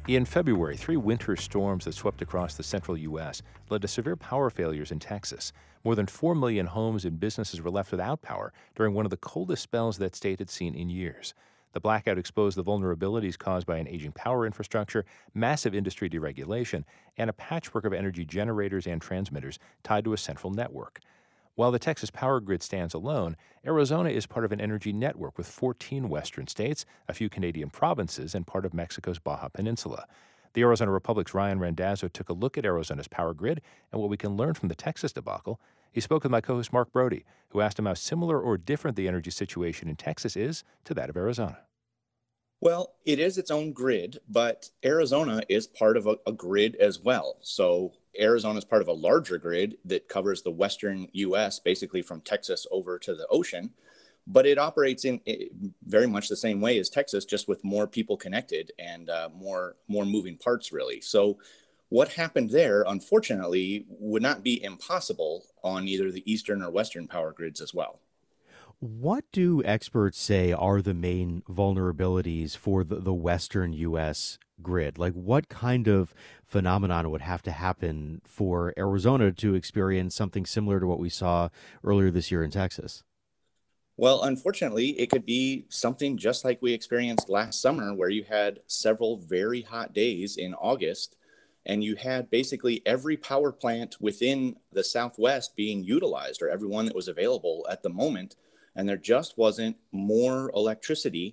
In February, three winter storms that swept across the central U.S. led to severe power failures in Texas. More than 4 million homes and businesses were left without power during one of the coldest spells that state had seen in years. The blackout exposed the vulnerabilities caused by an aging power infrastructure, massive industry deregulation, and a patchwork of energy generators and transmitters tied to a central network. While the Texas power grid stands alone, Arizona is part of an energy network with 14 western states, a few Canadian provinces, and part of Mexico's Baja Peninsula. The Arizona Republic's Ryan Randazzo took a look at Arizona's power grid and what we can learn from the Texas debacle. He spoke with my co-host Mark Brody, who asked him how similar or different the energy situation in Texas is to that of Arizona. Well, it is its own grid, but Arizona is part of a grid as well. So Arizona is part of a larger grid that covers the western U.S., basically from Texas over to the ocean. But it operates in very much the same way as Texas, just with more people connected and more moving parts, really. So what happened there, unfortunately, would not be impossible on either the eastern or western power grids as well. What do experts say are the main vulnerabilities for the Western U.S. grid? Like, what kind of phenomenon would have to happen for Arizona to experience something similar to what we saw earlier this year in Texas? Well, unfortunately, it could be something just like we experienced last summer, where you had several very hot days in August, and you had basically every power plant within the Southwest being utilized, or every one that was available at the moment. And there just wasn't more electricity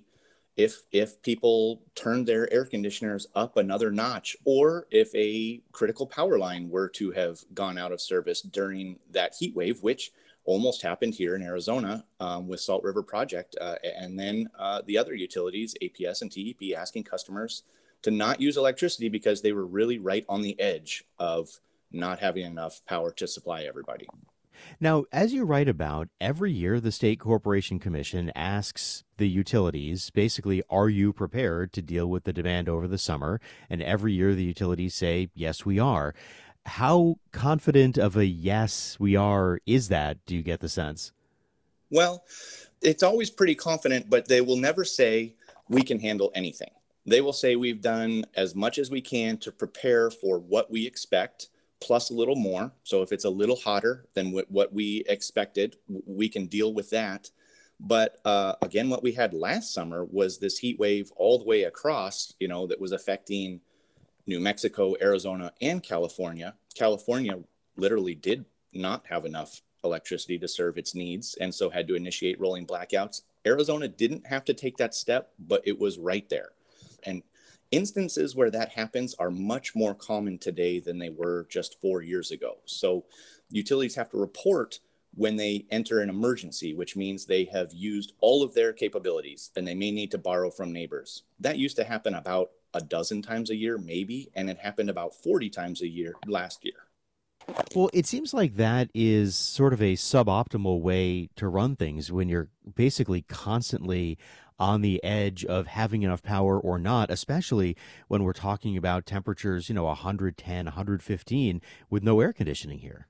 if people turned their air conditioners up another notch, or if a critical power line were to have gone out of service during that heat wave, which almost happened here in Arizona with Salt River Project. And then the other utilities, APS and TEP, asking customers to not use electricity because they were really right on the edge of not having enough power to supply everybody. Now, as you write about, every year the State Corporation Commission asks the utilities, basically, are you prepared to deal with the demand over the summer? And every year the utilities say, yes, we are. How confident of a yes, we are, is that? Do you get the sense? Well, it's always pretty confident, but they will never say we can handle anything. They will say we've done as much as we can to prepare for what we expect, plus a little more. So if it's a little hotter than what we expected, we can deal with that. But again, what we had last summer was this heat wave all the way across, that was affecting New Mexico, Arizona, and California. California literally did not have enough electricity to serve its needs, and so had to initiate rolling blackouts. Arizona didn't have to take that step, but it was right there. And instances where that happens are much more common today than they were just 4 years ago. So utilities have to report when they enter an emergency, which means they have used all of their capabilities and they may need to borrow from neighbors. That used to happen about a dozen times a year, maybe, and it happened about 40 times a year last year. Well, it seems like that is sort of a suboptimal way to run things when you're basically constantly on the edge of having enough power or not, especially when we're talking about temperatures, 110, 115 with no air conditioning here.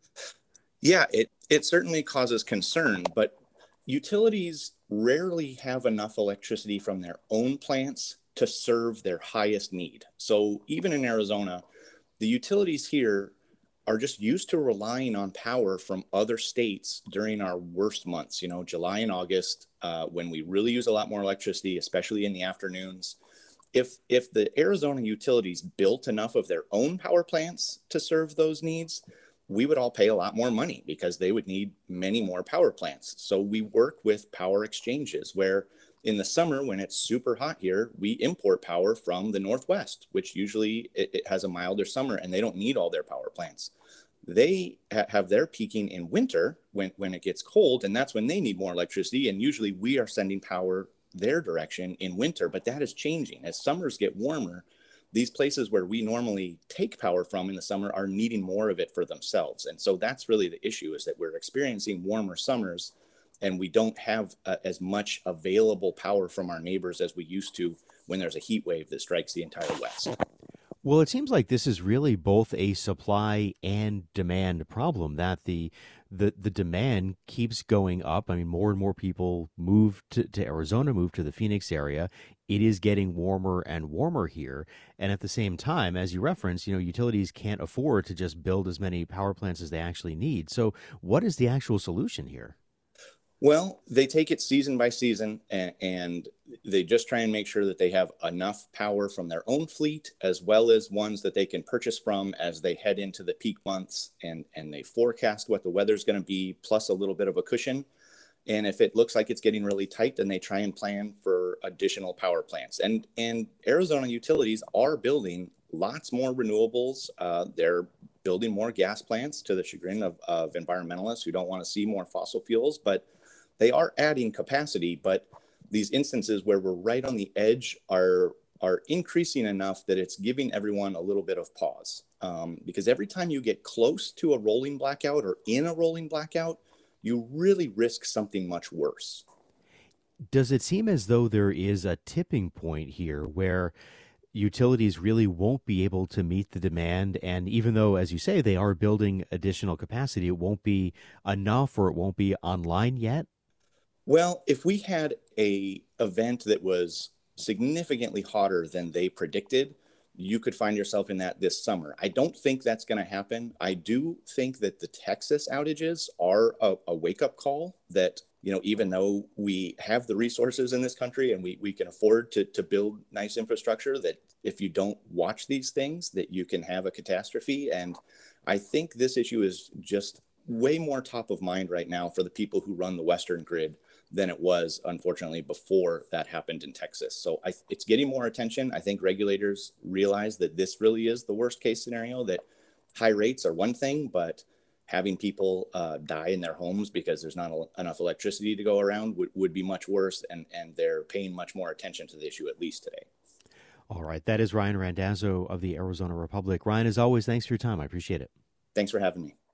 Yeah, it certainly causes concern, but utilities rarely have enough electricity from their own plants to serve their highest need. So even in Arizona, the utilities here are just used to relying on power from other states during our worst months, July and August, when we really use a lot more electricity, especially in the afternoons. If the Arizona utilities built enough of their own power plants to serve those needs, we would all pay a lot more money because they would need many more power plants. So we work with power exchanges where in the summer, when it's super hot here, we import power from the Northwest, which usually it has a milder summer and they don't need all their power plants. They have their peaking in winter when it gets cold, and that's when they need more electricity. And usually we are sending power their direction in winter, but that is changing. As summers get warmer, these places where we normally take power from in the summer are needing more of it for themselves. And so that's really the issue, is that we're experiencing warmer summers and we don't have as much available power from our neighbors as we used to when there's a heat wave that strikes the entire West. Well, it seems like this is really both a supply and demand problem, that the demand keeps going up. I mean, more and more people move to Arizona, move to the Phoenix area. it is getting warmer and warmer here. And at the same time, as you referenced, utilities can't afford to just build as many power plants as they actually need. So what is the actual solution here? Well, they take it season by season, and they just try and make sure that they have enough power from their own fleet, as well as ones that they can purchase from as they head into the peak months, and they forecast what the weather's going to be, plus a little bit of a cushion. And if it looks like it's getting really tight, then they try and plan for additional power plants. And Arizona utilities are building lots more renewables. They're building more gas plants, to the chagrin of environmentalists who don't want to see more fossil fuels, but they are adding capacity. But these instances where we're right on the edge are increasing enough that it's giving everyone a little bit of pause. Because every time you get close to a rolling blackout or in a rolling blackout, you really risk something much worse. Does it seem as though there is a tipping point here where utilities really won't be able to meet the demand? And even though, as you say, they are building additional capacity, it won't be enough, or it won't be online yet? Well, if we had a event that was significantly hotter than they predicted, you could find yourself in that this summer. I don't think that's going to happen. I do think that the Texas outages are a wake-up call that, even though we have the resources in this country and we can afford to build nice infrastructure, that if you don't watch these things, that you can have a catastrophe. And I think this issue is just way more top of mind right now for the people who run the Western grid than it was, unfortunately, before that happened in Texas. So it's getting more attention. I think regulators realize that this really is the worst case scenario, that high rates are one thing, but having people die in their homes because there's not enough electricity to go around would be much worse. And they're paying much more attention to the issue, at least today. All right. That is Ryan Randazzo of the Arizona Republic. Ryan, as always, thanks for your time. I appreciate it. Thanks for having me.